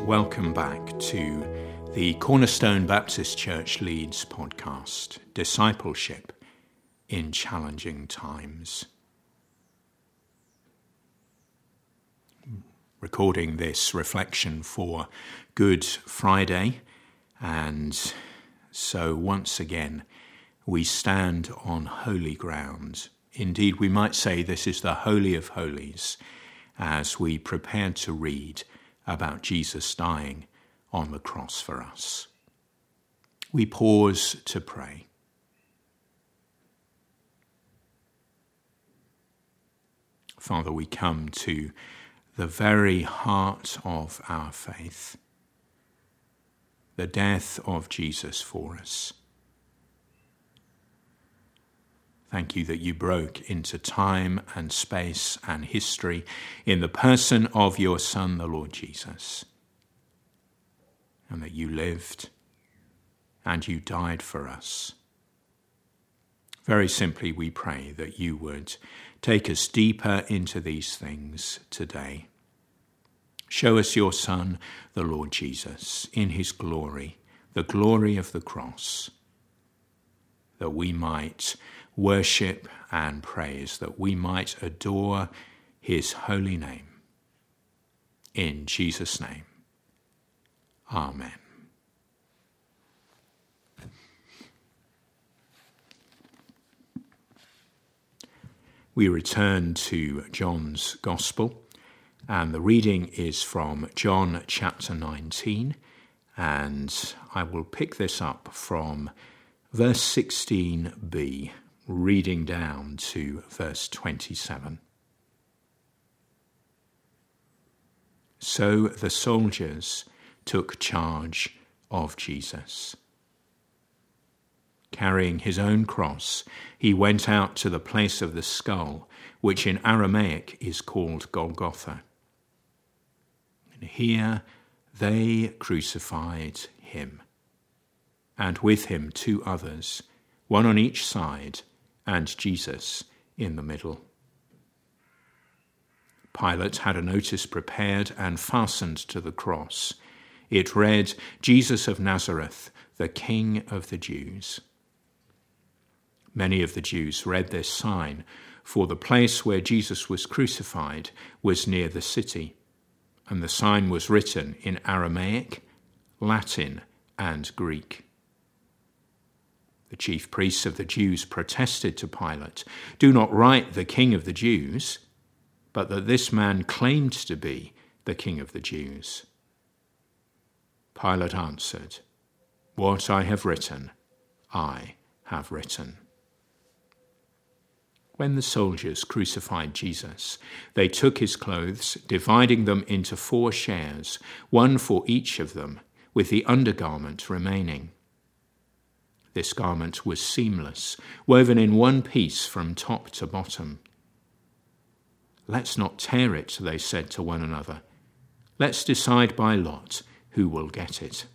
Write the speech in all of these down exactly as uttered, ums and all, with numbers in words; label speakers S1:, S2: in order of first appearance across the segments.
S1: welcome back to the Cornerstone Baptist Church Leeds podcast, Discipleship in Challenging Times. Recording this reflection for Good Friday, and so once again we stand on holy ground. Indeed, we might say this is the Holy of Holies as we prepare to read about Jesus dying on the cross for us. We pause to pray. Father, we come to the very heart of our faith, the death of Jesus for us. Thank you that you broke into time and space and history in the person of your Son, the Lord Jesus, and that you lived and you died for us. Very simply, we pray that you would take us deeper into these things today. Show us your Son, the Lord Jesus, in his glory, the glory of the cross, that we might worship and praise, that we might adore his holy name. In Jesus' name, amen. We return to John's Gospel, and the reading is from John chapter nineteen, and I will pick this up from verse sixteen b, reading down to verse twenty-seven. So the soldiers took charge of Jesus. Carrying his own cross, he went out to the place of the skull, which in Aramaic is called Golgotha. And here they crucified him, and with him two others, one on each side, and Jesus in the middle. Pilate had a notice prepared and fastened to the cross. It read, "Jesus of Nazareth, the King of the Jews." Many of the Jews read this sign, for the place where Jesus was crucified was near the city, and the sign was written in Aramaic, Latin, and Greek. The chief priests of the Jews protested to Pilate, "Do not write the King of the Jews, but that this man claimed to be the King of the Jews." Pilate answered, "What I have written, I have written." When the soldiers crucified Jesus, they took his clothes, dividing them into four shares, one for each of them, with the undergarment remaining. This garment was seamless, woven in one piece from top to bottom. "Let's not tear it," they said to one another. "Let's decide by lot who will get it."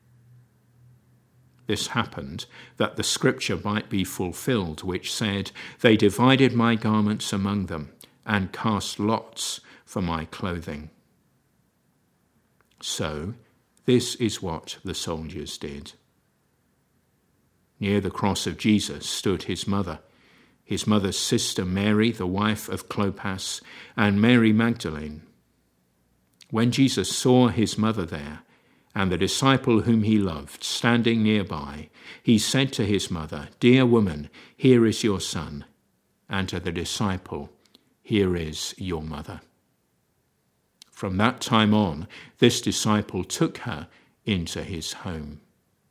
S1: This happened that the scripture might be fulfilled, which said, "They divided my garments among them and cast lots for my clothing." So this is what the soldiers did. Near the cross of Jesus stood his mother, his mother's sister Mary, the wife of Clopas, and Mary Magdalene. When Jesus saw his mother there, and the disciple whom he loved standing nearby, he said to his mother, "Dear woman, here is your son," and to the disciple, "Here is your mother." From that time on, this disciple took her into his home.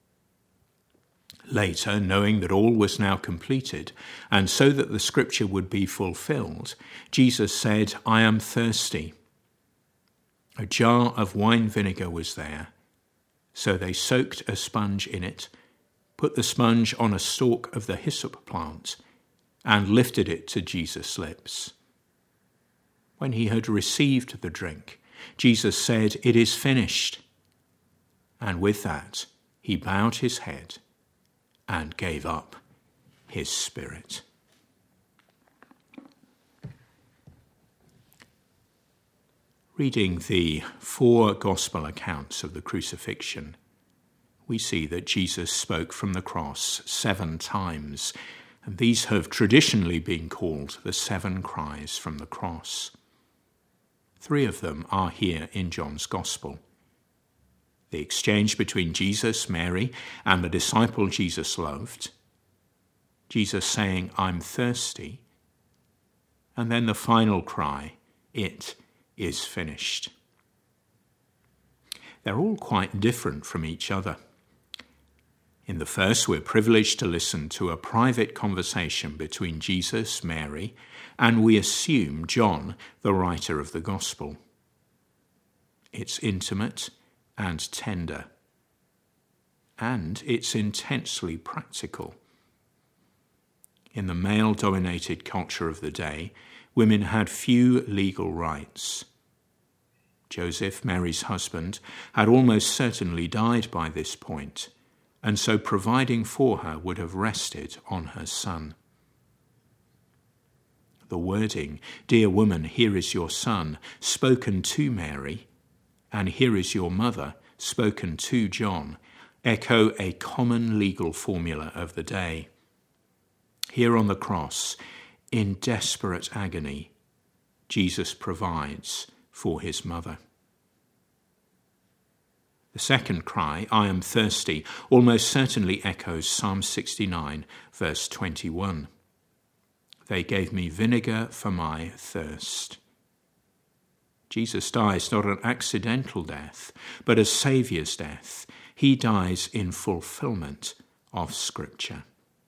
S1: Later, knowing that all was now completed, and so that the scripture would be fulfilled, Jesus said, "I am thirsty." A jar of wine vinegar was there, so they soaked a sponge in it, put the sponge on a stalk of the hyssop plant, and lifted it to Jesus' lips. When he had received the drink, Jesus said, "It is finished." And with that, he bowed his head and gave up his spirit. Reading the four gospel accounts of the crucifixion, we see that Jesus spoke from the cross seven times, and these have traditionally been called the seven cries from the cross. Three of them are here in John's Gospel. The exchange between Jesus, Mary, and the disciple Jesus loved, Jesus saying, "I'm thirsty," and then the final cry, "It is finished." They're all quite different from each other. In the first, we're privileged to listen to a private conversation between Jesus, Mary, and we assume John, the writer of the Gospel. It's intimate and tender, and it's intensely practical. In the male-dominated culture of the day, women had few legal rights. Joseph, Mary's husband, had almost certainly died by this point, and so providing for her would have rested on her son. The wording, "Dear woman, here is your son," spoken to Mary, and "Here is your mother," spoken to John, echo a common legal formula of the day. Here on the cross, in desperate agony, Jesus provides for his mother. The second cry, "I am thirsty," almost certainly echoes Psalm sixty-nine, verse twenty-one. "They gave me vinegar for my thirst." Jesus dies not an accidental death, but a Saviour's death. He dies in fulfillment of Scripture.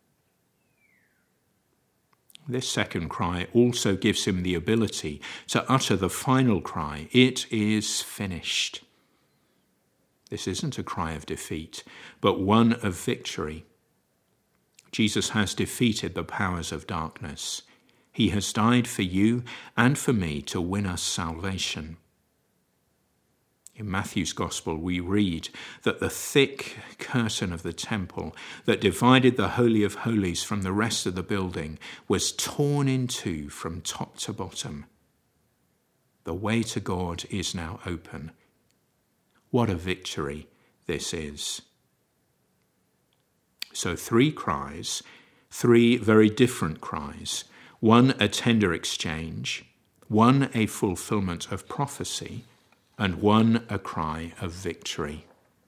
S1: This second cry also gives him the ability to utter the final cry, "It is finished." This isn't a cry of defeat, but one of victory. Jesus has defeated the powers of darkness. He has died for you and for me to win us salvation. In Matthew's Gospel, we read that the thick curtain of the temple that divided the Holy of Holies from the rest of the building was torn in two from top to bottom. The way to God is now open. What a victory this is. So three cries, three very different cries. One a tender exchange, one a fulfillment of prophecy, and one a cry of victory.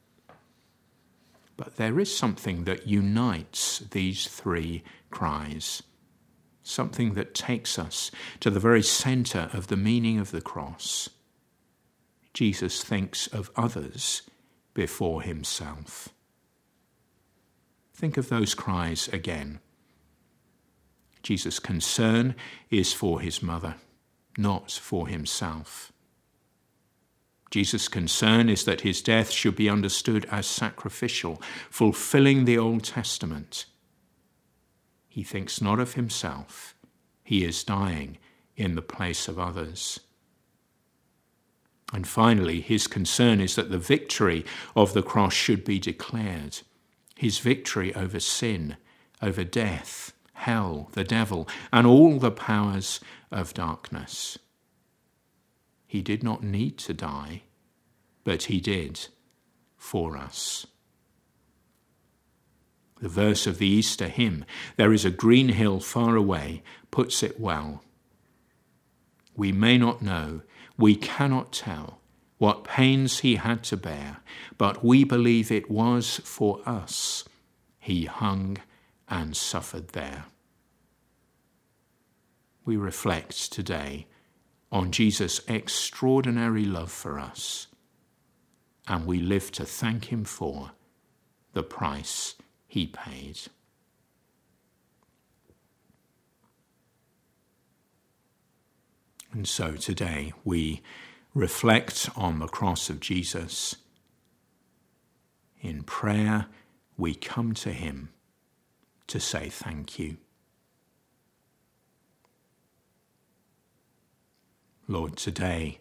S1: But there is something that unites these three cries, something that takes us to the very center of the meaning of the cross. Jesus thinks of others before himself. Think of those cries again. Jesus' concern is for his mother, not for himself. Jesus' concern is that his death should be understood as sacrificial, fulfilling the Old Testament. He thinks not of himself. He is dying in the place of others. And finally, his concern is that the victory of the cross should be declared. His victory over sin, over death, hell, the devil, and all the powers of darkness. He did not need to die, but he did for us. The verse of the Easter hymn, "There is a green hill far away," puts it well. We may not know, we cannot tell what pains he had to bear, but we believe it was for us he hung and suffered there. We reflect today on Jesus' extraordinary love for us, and we live to thank him for the price he paid. And so today we reflect on the cross of Jesus. In prayer, we come to him to say thank you. Lord, today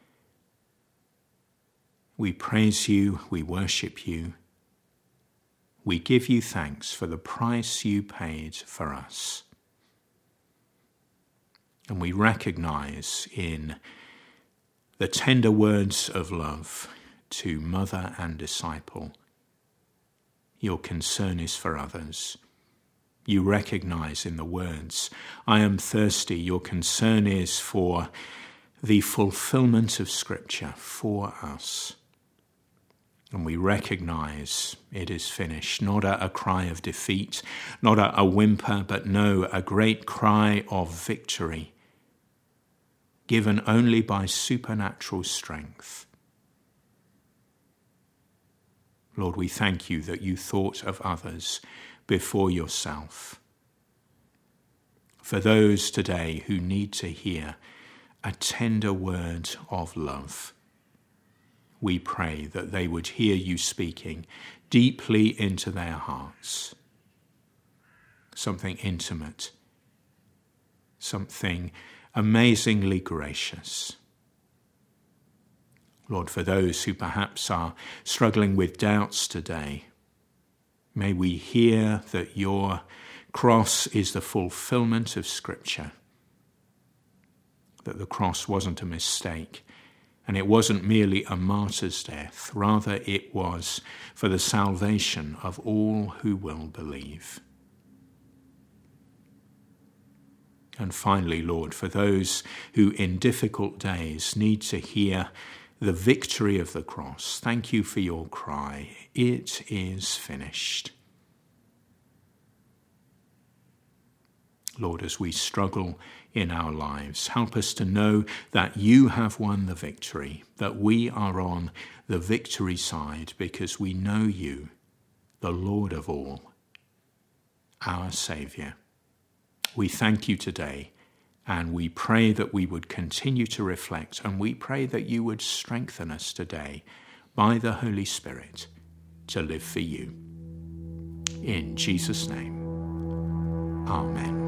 S1: we praise you, we worship you. We give you thanks for the price you paid for us. And we recognize in the tender words of love to mother and disciple. Your concern is for others. You recognize in the words, I am thirsty, your concern is for the fulfillment of Scripture for us. And we recognize it is finished, not a, a cry of defeat, not a, a whimper, but no, a great cry of victory, given only by supernatural strength. Lord, we thank you that you thought of others before yourself. For those today who need to hear a tender word of love, we pray that they would hear you speaking deeply into their hearts. Something intimate, something amazingly gracious. Lord, for those who perhaps are struggling with doubts today, may we hear that your cross is the fulfillment of Scripture, that the cross wasn't a mistake, and it wasn't merely a martyr's death. Rather, it was for the salvation of all who will believe. And finally, Lord, for those who in difficult days need to hear the victory of the cross, thank you for your cry, it is finished. Lord, as we struggle in our lives, help us to know that you have won the victory, that we are on the victory side because we know you, the Lord of all, our Saviour. We thank you today, and we pray that we would continue to reflect, and we pray that you would strengthen us today by the Holy Spirit to live for you. In Jesus' name, amen.